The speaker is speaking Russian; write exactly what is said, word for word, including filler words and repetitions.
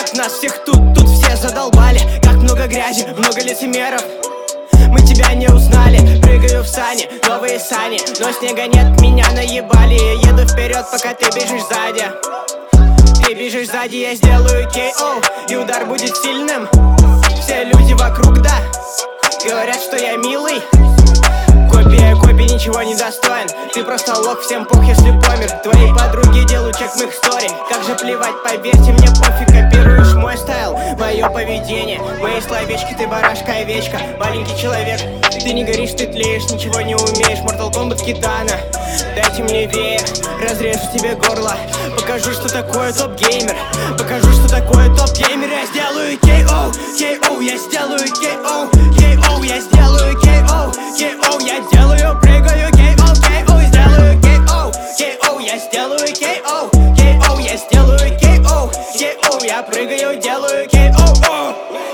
Нас всех тут, тут все задолбали. Как много грязи, много лицемеров. Мы тебя не узнали. Прыгаю в сани, новые сани, но снега нет, меня наебали. Я еду вперед, пока ты бежишь сзади. Ты бежишь сзади, я сделаю кей о, и удар будет сильным. Все люди вокруг, да, говорят, что я милый. Копия, копия, ничего не достоин. Ты просто лох, всем пох, если помер. Твои подруги делают чек в их стори. Как же плевать, поверьте мне, пофиг. Копируешь мой стайл, мое поведение, мои словечки, ты барашка, овечка. Маленький человек, ты не горишь, ты тлеешь, ничего не умеешь. Mortal Kombat Китана, дайте мне веер, разрежу тебе горло. Покажу, что такое топ-геймер. Покажу, что такое топ-геймер. Я сделаю кей о, кей о, я сделаю кей о, кей о, я сделаю кей о, кей о, я делаю, прыгаю, кей о, кей о, сделаю кей о, кей о, я сделаю кей о, кей о, я сделаю кей о, кей о, я прыгаю, делаю кей о.